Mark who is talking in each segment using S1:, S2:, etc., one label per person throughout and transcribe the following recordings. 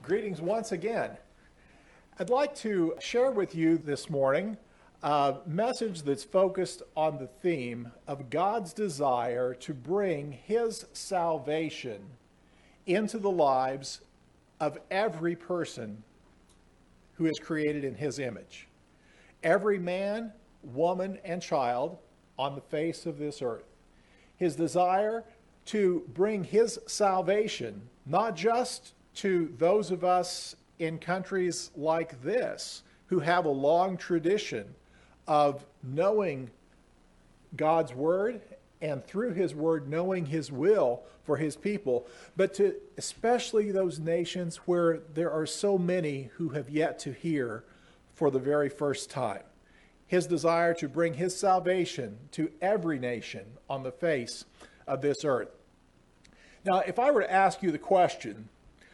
S1: Greetings once again. I'd like to share with you this morning a message that's focused on the theme of God's desire to bring His salvation into the lives of every person who is created in His image. Every man, woman, and child on the face of this earth. His desire to bring His salvation, not just to those of us in countries like this who have a long tradition of knowing God's Word and through His Word knowing His will for His people, but to especially those nations where there are so many who have yet to hear for the very first time. His desire to bring His salvation to every nation on the face of this earth. Now, if I were to ask you the question,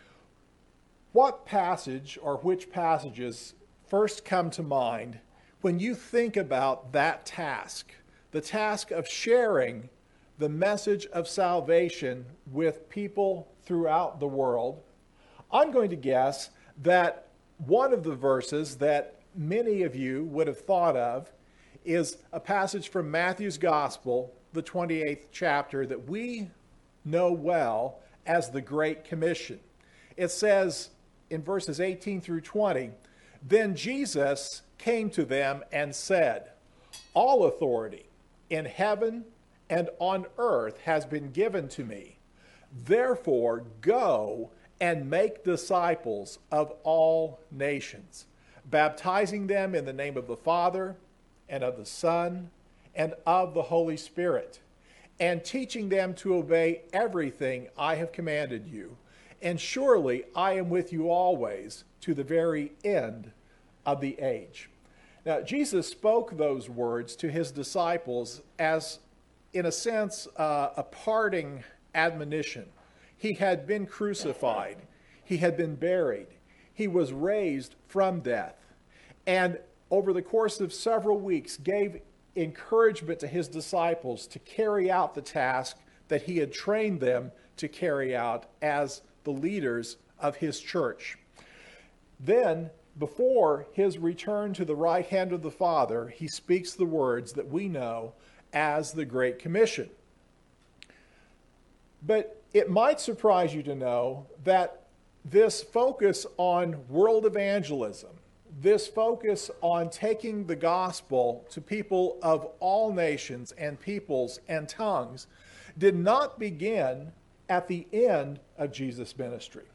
S1: what passage or which passages first come to mind when you think about that task, the task of sharing the message of salvation with people throughout the world? I'm going to guess that one of the verses that many of you would have thought of is a passage from Matthew's Gospel, the 28th chapter, that we know well as the Great Commission. It says in verses 18 through 20, "Then Jesus came to them and said, 'All authority in heaven and on earth has been given to me. Therefore go and make disciples of all nations, baptizing them in the name of the Father and of the Son and of the Holy Spirit, and teaching them to obey everything I have commanded you. And surely I am with you always to the very end of the age.'" Now, Jesus spoke those words to His disciples as, in a sense, a parting admonition. He had been crucified. He had been buried. He was raised from death. And over the course of several weeks, gave encouragement to His disciples to carry out the task that He had trained them to carry out as the leaders of His church. Then, before His return to the right hand of the Father, He speaks the words that we know as the Great Commission. But it might surprise you to know that this focus on world evangelism, this focus on taking the gospel to people of all nations and peoples and tongues, did not begin at the end of Jesus' ministry.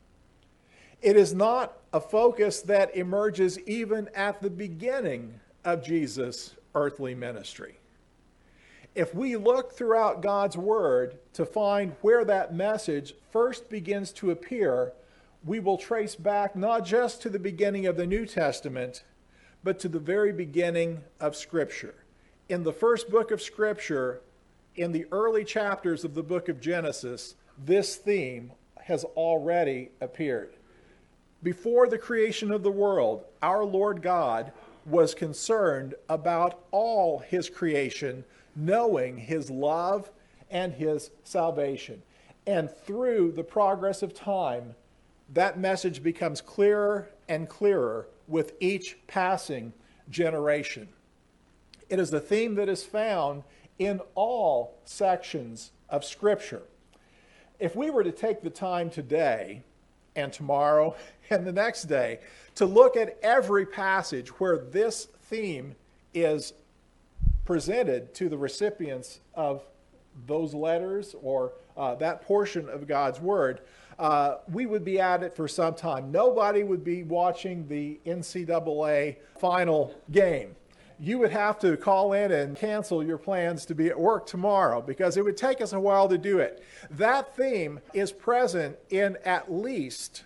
S1: It is not a focus that emerges even at the beginning of Jesus' earthly ministry. If we look throughout God's Word to find where that message first begins to appear, we will trace back not just to the beginning of the New Testament, but to the very beginning of Scripture. In the first book of Scripture, in the early chapters of the book of Genesis, this theme has already appeared. Before the creation of the world, our Lord God was concerned about all His creation, knowing His love and His salvation. And through the progress of time, that message becomes clearer and clearer with each passing generation. It is a theme that is found in all sections of Scripture. If we were to take the time today and tomorrow and the next day to look at every passage where this theme is presented to the recipients of those letters or that portion of God's Word, we would be at it for some time. Nobody would be watching the NCAA final game. You would have to call in and cancel your plans to be at work tomorrow because it would take us a while to do it. That theme is present in at least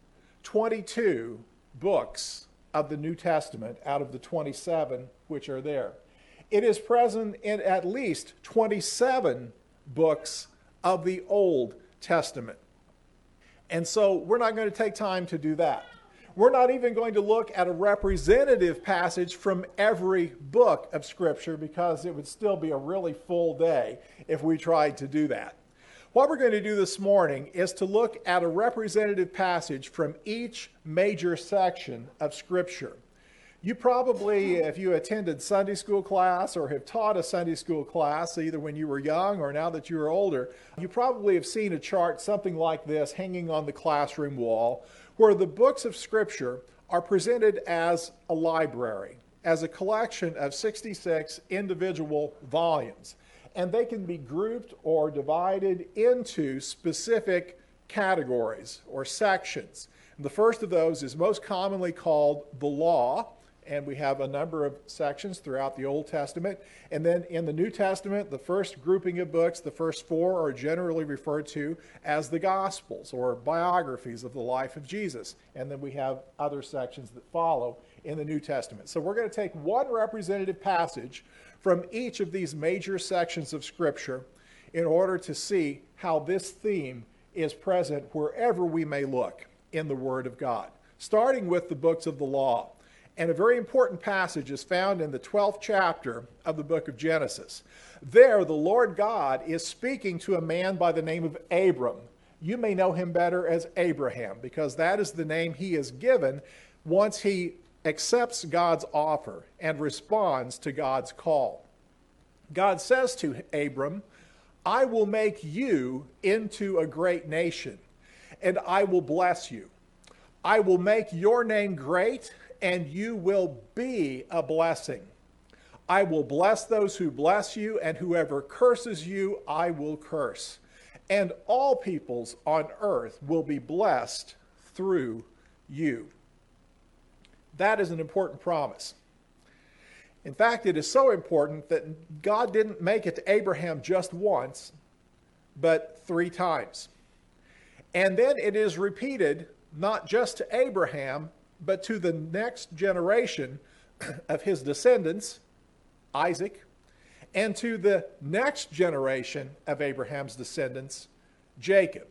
S1: 22 books of the New Testament out of the 27 which are there. It is present in at least 27 books of the Old Testament. And so we're not going to take time to do that. We're not even going to look at a representative passage from every book of Scripture because it would still be a really full day if we tried to do that. What we're going to do this morning is to look at a representative passage from each major section of Scripture. You probably, if you attended Sunday school class or have taught a Sunday school class, either when you were young or now that you are older, you probably have seen a chart something like this hanging on the classroom wall, where the books of Scripture are presented as a library, as a collection of 66 individual volumes. And they can be grouped or divided into specific categories or sections. And the first of those is most commonly called the law, and we have a number of sections throughout the Old Testament. And then in the New Testament, the first grouping of books, the first four, are generally referred to as the Gospels or biographies of the life of Jesus. And then we have other sections that follow in the New Testament. So we're going to take one representative passage from each of these major sections of Scripture in order to see how this theme is present wherever we may look in the Word of God. Starting with the books of the law. And a very important passage is found in the 12th chapter of the book of Genesis. There, the Lord God is speaking to a man by the name of Abram. You may know him better as Abraham, because that is the name he is given once he accepts God's offer and responds to God's call. God says to Abram, I will make you into a great nation, and I will bless you. I will make your name great, and you will be a blessing. I will bless those who bless you, and whoever curses you, I will curse. And all peoples on earth will be blessed through you. That is an important promise. In fact, it is so important that God didn't make it to Abraham just once, but 3 times. And then it is repeated not just to Abraham, but to the next generation of his descendants, Isaac, and to the next generation of Abraham's descendants, Jacob.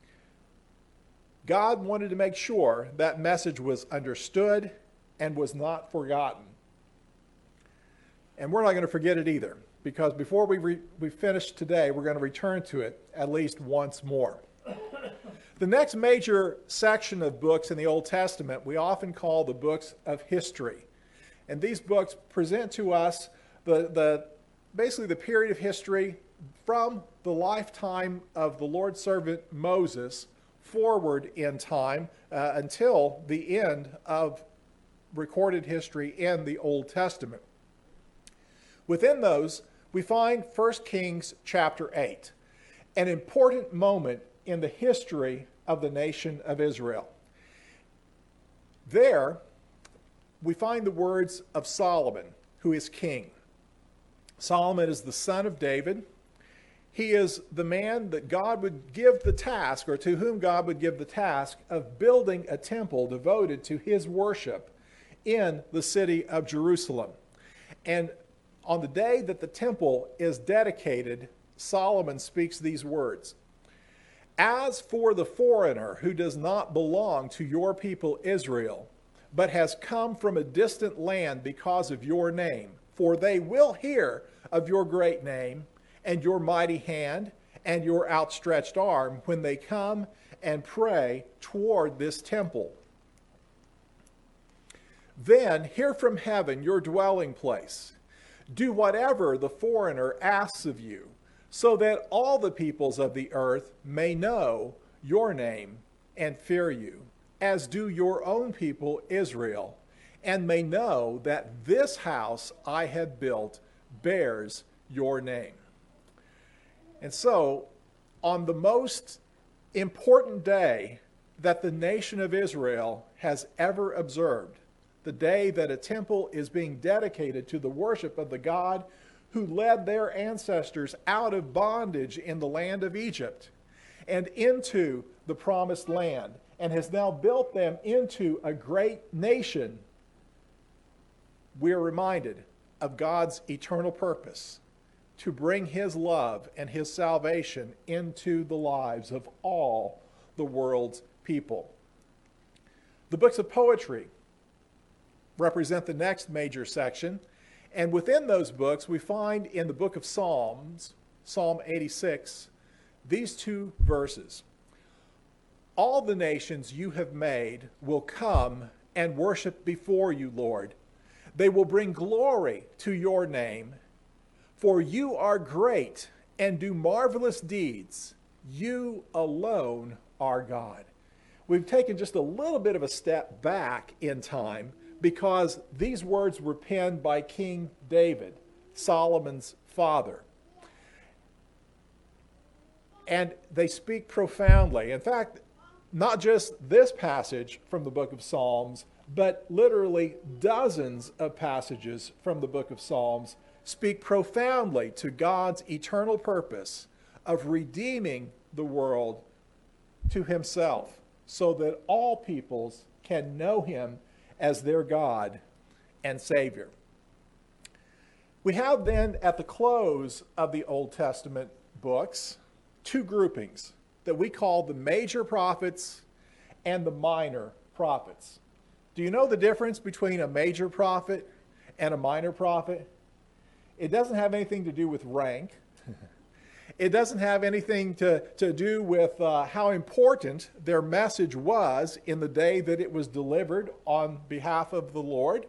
S1: God wanted to make sure that message was understood and was not forgotten. And we're not going to forget it either, because before we finish today, we're going to return to it at least once more. The next major section of books in the Old Testament we often call the books of history. And these books present to us basically the period of history from the lifetime of the Lord's servant Moses forward in time until the end of recorded history in the Old Testament. Within those, we find 1 Kings chapter 8, an important moment in the history of the nation of Israel. There, we find the words of Solomon, who is king. Solomon is the son of David. He is the man that God would give the task, or to whom God would give the task, of building a temple devoted to his worship in the city of Jerusalem. And on the day that the temple is dedicated, Solomon speaks these words. As for the foreigner who does not belong to your people Israel, but has come from a distant land because of your name, for they will hear of your great name and your mighty hand and your outstretched arm when they come and pray toward this temple. Then hear from heaven your dwelling place. Do whatever the foreigner asks of you, so that all the peoples of the earth may know your name and fear you, as do your own people Israel, and may know that this house I have built bears your name. And so, on the most important day that the nation of Israel has ever observed, the day that a temple is being dedicated to the worship of the God who led their ancestors out of bondage in the land of Egypt and into the promised land, and has now built them into a great nation, we are reminded of God's eternal purpose to bring his love and his salvation into the lives of all the world's people. The books of poetry represent the next major section. And within those books, we find in the book of Psalms, Psalm 86, these two verses. All the nations you have made will come and worship before you, Lord. They will bring glory to your name, for you are great and do marvelous deeds. You alone are God. We've taken just a little bit of a step back in time because these words were penned by King David, Solomon's father. And they speak profoundly. In fact, not just this passage from the book of Psalms, but literally dozens of passages from the book of Psalms speak profoundly to God's eternal purpose of redeeming the world to himself so that all peoples can know him as their God and Savior. We have then at the close of the Old Testament books two groupings that we call the major prophets and the minor prophets. Do you know the difference between a major prophet and a minor prophet? It doesn't have anything to do with rank. It doesn't have anything to do with how important their message was in the day that it was delivered on behalf of the Lord.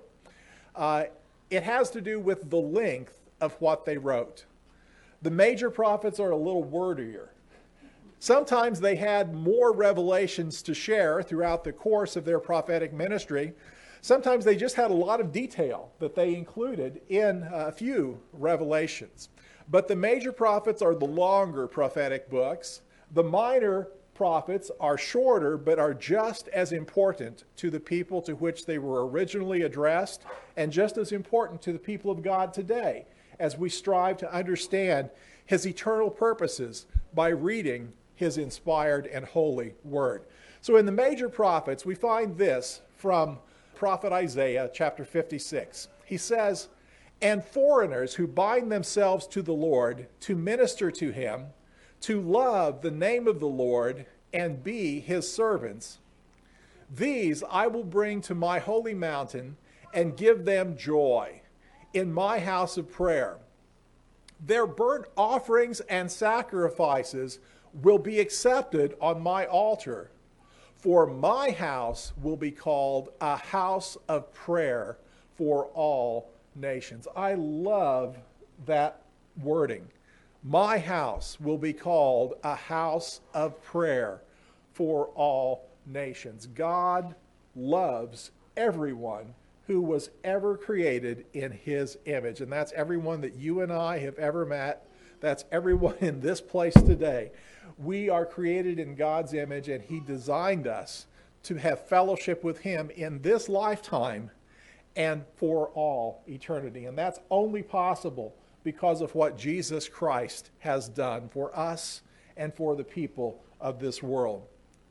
S1: It has to do with the length of what they wrote. The major prophets are a little wordier. Sometimes they had more revelations to share throughout the course of their prophetic ministry. Sometimes they just had a lot of detail that they included in a few revelations. But the major prophets are the longer prophetic books. The minor prophets are shorter, but are just as important to the people to which they were originally addressed, and just as important to the people of God today as we strive to understand his eternal purposes by reading his inspired and holy word. So in the major prophets, we find this from prophet Isaiah chapter 56. He says, "And foreigners who bind themselves to the Lord to minister to him, to love the name of the Lord and be his servants, these I will bring to my holy mountain and give them joy in my house of prayer. Their burnt offerings and sacrifices will be accepted on my altar, for my house will be called a house of prayer for all nations." I love that wording. My house will be called a house of prayer for all nations. God loves everyone who was ever created in his image. And that's everyone that you and I have ever met. That's everyone in this place today. We are created in God's image, and he designed us to have fellowship with him in this lifetime and for all eternity. And that's only possible because of what Jesus Christ has done for us and for the people of this world.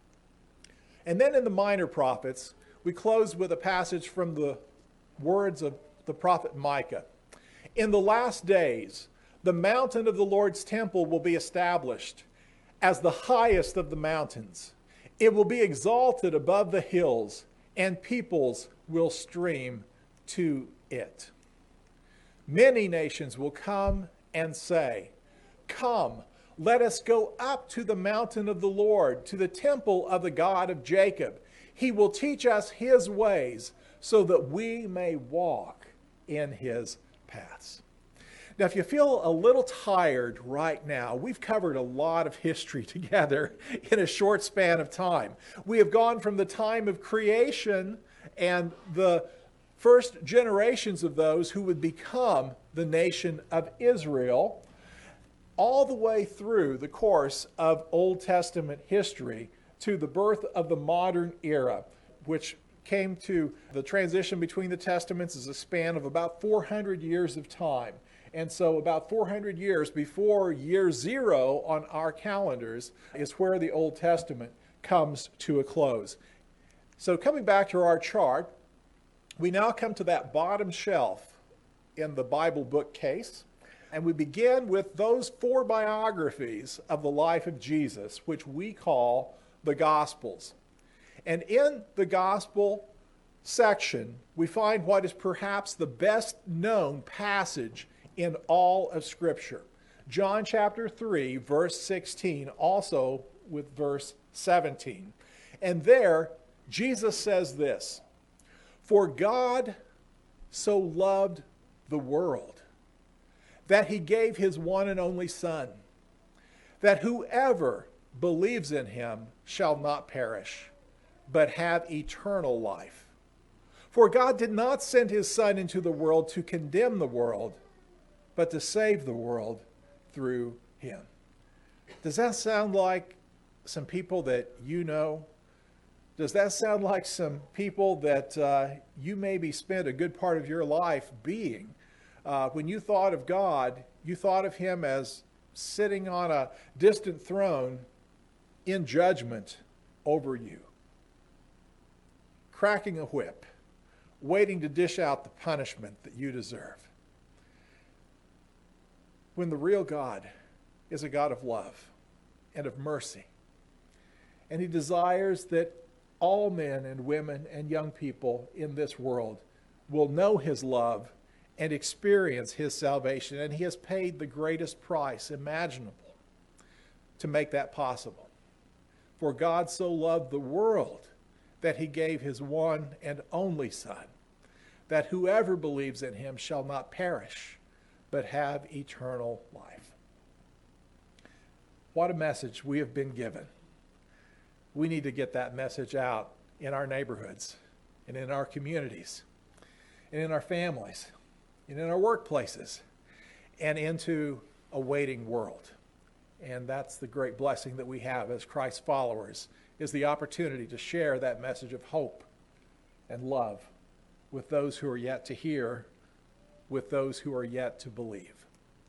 S1: And then in the minor prophets, we close with a passage from the words of the prophet Micah. "In the last days, the mountain of the Lord's temple will be established as the highest of the mountains. It will be exalted above the hills, and peoples will stream to it. Many nations will come and say, 'Come, let us go up to the mountain of the Lord, to the temple of the God of Jacob. He will teach us his ways, so that we may walk in his paths.'" Now, if you feel a little tired right now, we've covered a lot of history together in a short span of time. We have gone from the time of creation and the first generations of those who would become the nation of Israel, all the way through the course of Old Testament history to the birth of the modern era, which came to the transition between the Testaments as a span of about 400 years of time. And so about 400 years before year zero on our calendars is where the Old Testament comes to a close. So coming back to our chart, we now come to that bottom shelf in the Bible bookcase, and we begin with those 4 biographies of the life of Jesus, which we call the Gospels. And in the Gospel section, we find what is perhaps the best known passage in all of Scripture. John chapter 3, verse 16, also with verse 17. And there, Jesus says this, "For God so loved the world that he gave his one and only Son, that whoever believes in him shall not perish, but have eternal life. For God did not send his Son into the world to condemn the world, but to save the world through him." Does that sound like some people that you know? Does that sound like some people that you maybe spent a good part of your life being? When you thought of God, you thought of him as sitting on a distant throne in judgment over you, cracking a whip, waiting to dish out the punishment that you deserve. When the real God is a God of love and of mercy, and he desires that all men and women and young people in this world will know his love and experience his salvation. And he has paid the greatest price imaginable to make that possible. For God so loved the world that he gave his one and only Son, that whoever believes in him shall not perish, but have eternal life. What a message we have been given. We need to get that message out in our neighborhoods and in our communities and in our families and in our workplaces and into a waiting world. And that's the great blessing that we have as Christ's followers, is the opportunity to share that message of hope and love with those who are yet to hear, with those who are yet to believe.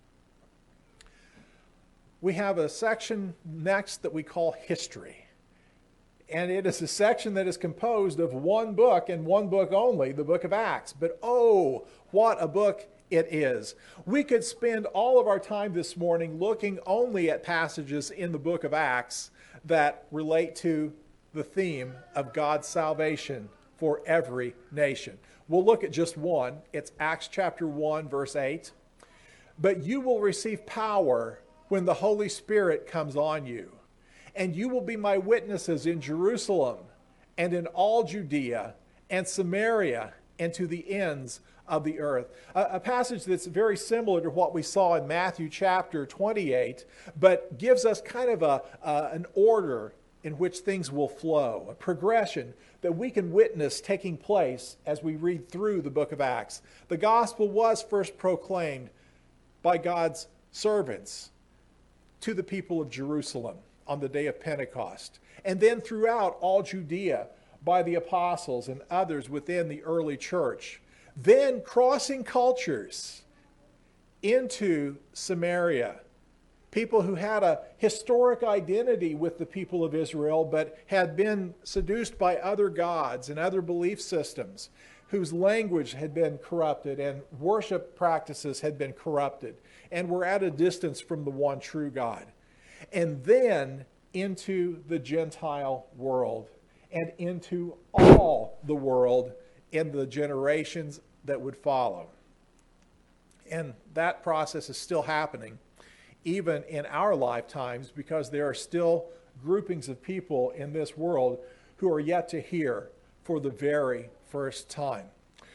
S1: We have a section next that we call history. And it is a section that is composed of one book and one book only, the book of Acts. But oh, what a book it is. We could spend all of our time this morning looking only at passages in the book of Acts that relate to the theme of God's salvation for every nation. We'll look at just one. It's Acts chapter 1, verse 8. "But you will receive power when the Holy Spirit comes on you. And you will be my witnesses in Jerusalem and in all Judea and Samaria and to the ends of the earth." A passage that's very similar to what we saw in Matthew chapter 28, but gives us kind of an order in which things will flow, a progression that we can witness taking place as we read through the book of Acts. The gospel was first proclaimed by God's servants to the people of Jerusalem on the day of Pentecost, and then throughout all Judea by the apostles and others within the early church, then crossing cultures into Samaria. People who had a historic identity with the people of Israel, but had been seduced by other gods and other belief systems, whose language had been corrupted and worship practices had been corrupted, and were at a distance from the one true God. And then into the Gentile world and into all the world in the generations that would follow. And that process is still happening even in our lifetimes, because there are still groupings of people in this world who are yet to hear for the very first time.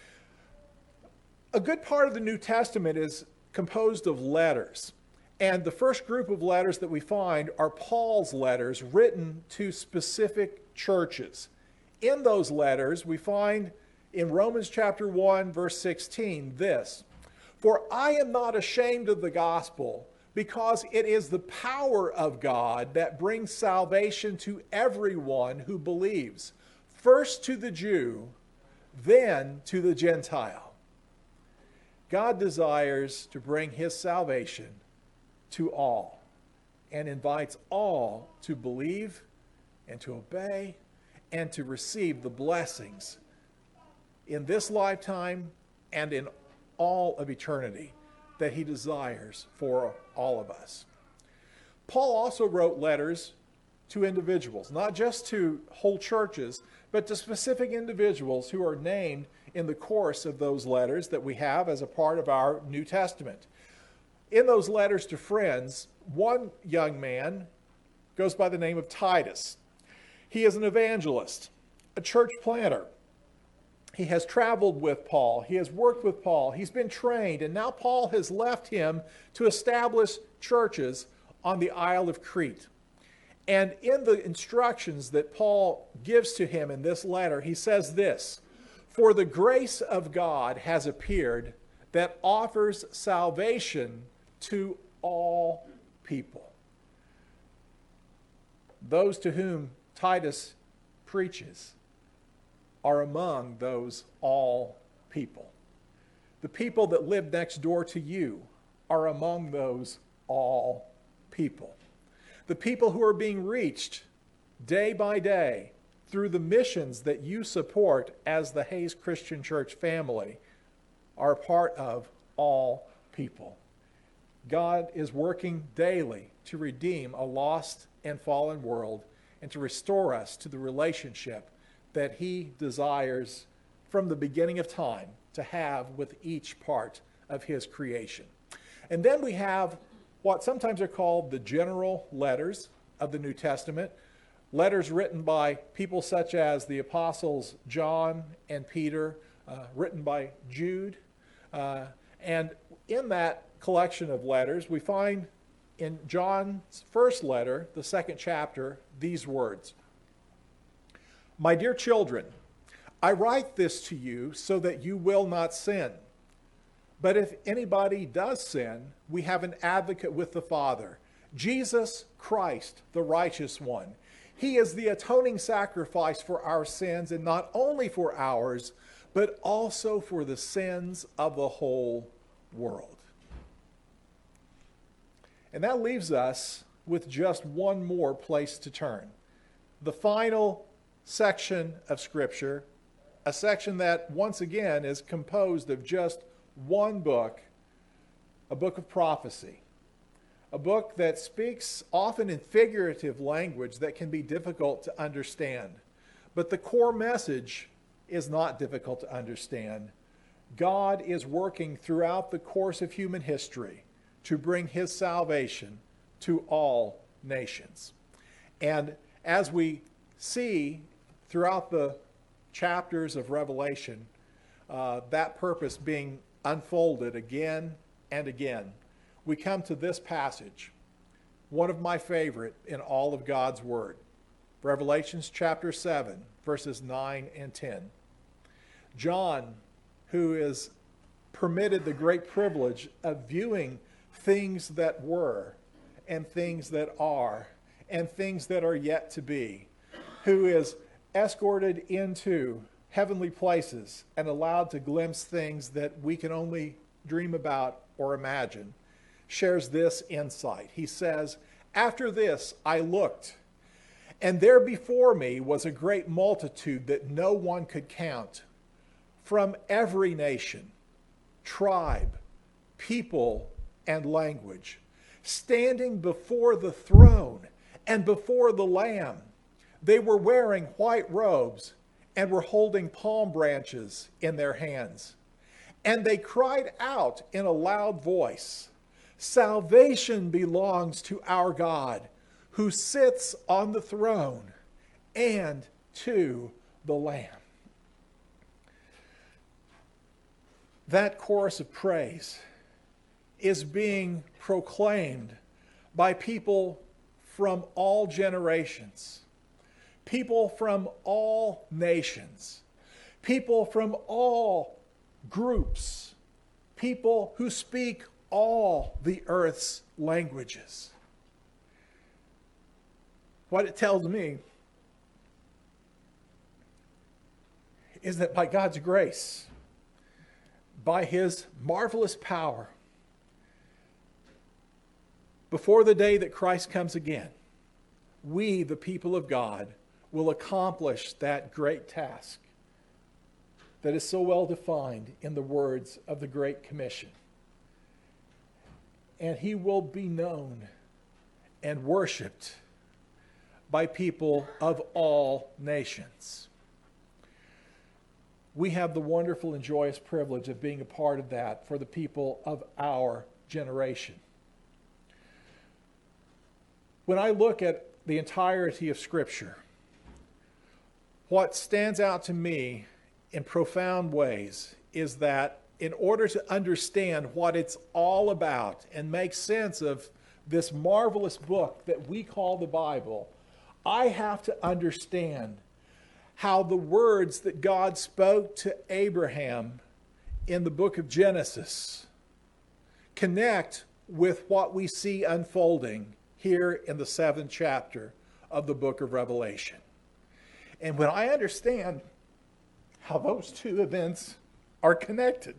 S1: A good part of the New Testament is composed of letters. And the first group of letters that we find are Paul's letters written to specific churches. In those letters, we find in Romans chapter 1, verse 16, this: "For I am not ashamed of the gospel, because it is the power of God that brings salvation to everyone who believes, first to the Jew, then to the Gentile." God desires to bring his salvation to all, and invites all to believe and to obey and to receive the blessings in this lifetime and in all of eternity that he desires for all of us. Paul also wrote letters to individuals, not just to whole churches, but to specific individuals who are named in the course of those letters that we have as a part of our New Testament. in those letters to friends, one young man goes by the name of Titus. He is an evangelist, a church planter. He has traveled with Paul. He has worked with Paul. He's been trained, and now Paul has left him to establish churches on the Isle of Crete. And in the instructions that Paul gives to him in this letter, he says this: "For the grace of God has appeared that offers salvation to all people." Those to whom Titus preaches are among those all people. The people that live next door to you are among those all people. The people who are being reached day by day through the missions that you support as the Hayes Christian Church family are part of all people. God is working daily to redeem a lost and fallen world and to restore us to the relationship that he desires from the beginning of time to have with each part of his creation. And then we have what sometimes are called the general letters of the New Testament, letters written by people such as the apostles John and Peter, written by Jude. And in that collection of letters, we find in John's first letter, the second chapter, these words: "My dear children, I write this to you so that you will not sin. But if anybody does sin, we have an advocate with the Father, Jesus Christ, the righteous one. He is the atoning sacrifice for our sins, and not only for ours, but also for the sins of the whole world." And that leaves us with just one more place to turn. The final section of Scripture, a section that once again is composed of just one book, a book of prophecy, a book that speaks often in figurative language that can be difficult to understand. But the core message is not difficult to understand. God is working throughout the course of human history to bring his salvation to all nations. And as we see throughout the chapters of Revelation, that purpose being unfolded again and again, we come to this passage, one of my favorite in all of God's Word. Revelations chapter 7, verses 9 and 10. John, who is permitted the great privilege of viewing things that were and things that are and things that are yet to be, who is escorted into heavenly places and allowed to glimpse things that we can only dream about or imagine, shares this insight. He says, "After this I looked, and there before me was a great multitude that no one could count, from every nation, tribe, people, and language, standing before the throne and before the Lamb. They were wearing white robes and were holding palm branches in their hands. And they cried out in a loud voice, 'Salvation belongs to our God, who sits on the throne, and to the Lamb.'" That chorus of praise is being proclaimed by people from all generations, people from all nations, people from all groups, people who speak all the earth's languages. What it tells me is that by God's grace, by his marvelous power, before the day that Christ comes again, we, the people of God, will accomplish that great task that is so well defined in the words of the Great Commission. And he will be known and worshiped by people of all nations. We have the wonderful and joyous privilege of being a part of that for the people of our generation. When I look at the entirety of Scripture, what stands out to me in profound ways is that in order to understand what it's all about and make sense of this marvelous book that we call the Bible, I have to understand how the words that God spoke to Abraham in the book of Genesis connect with what we see unfolding here in the 7th chapter of the book of Revelation. And when I understand how those two events are connected,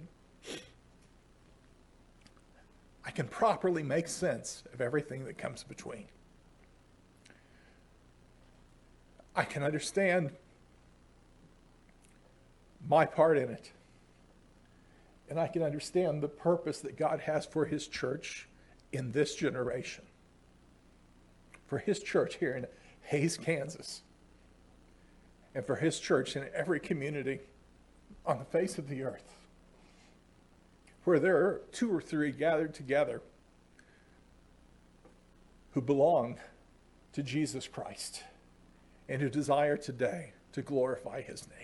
S1: I can properly make sense of everything that comes between. I can understand my part in it. And I can understand the purpose that God has for his church in this generation. For his church here in Hays, Kansas. And for his church in every community on the face of the earth, where there are 2 or 3 gathered together who belong to Jesus Christ and who desire today to glorify his name.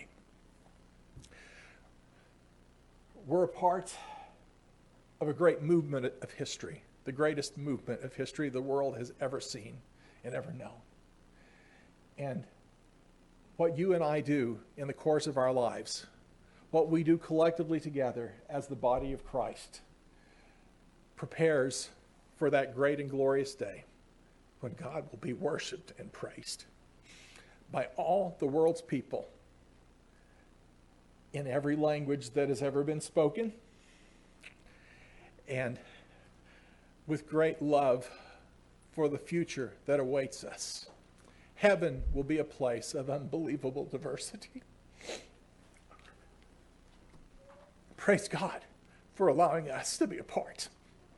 S1: We're a part of a great movement of history, the greatest movement of history the world has ever seen and ever known. And what you and I do in the course of our lives, what we do collectively together as the body of Christ, prepares for that great and glorious day when God will be worshiped and praised by all the world's people in every language that has ever been spoken, and with great love for the future that awaits us. Heaven will be a place of unbelievable diversity. Praise God for allowing us to be a part.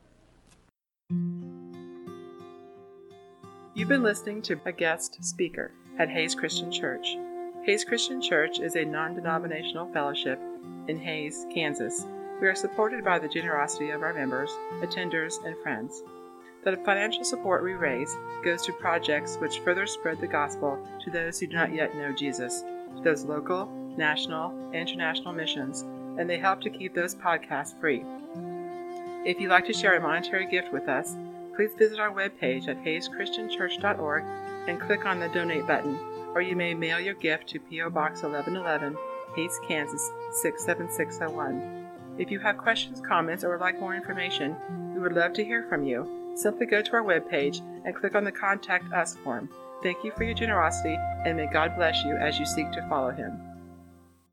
S2: You've been listening to a guest speaker at Hays Christian Church. Hays Christian Church is a non-denominational fellowship in Hays, Kansas. We are supported by the generosity of our members, attenders, and friends. The financial support we raise goes to projects which further spread the gospel to those who do not yet know Jesus, to those local, national, and international missions, and they help to keep those podcasts free. If you'd like to share a monetary gift with us, please visit our webpage at hayschristianchurch.org and click on the donate button, or you may mail your gift to P.O. Box 1111, Hays, Kansas 67601. If you have questions, comments, or would like more information, we would love to hear from you. Simply go to our webpage and click on the Contact Us form. Thank you for your generosity, and may God bless you as you seek to follow him.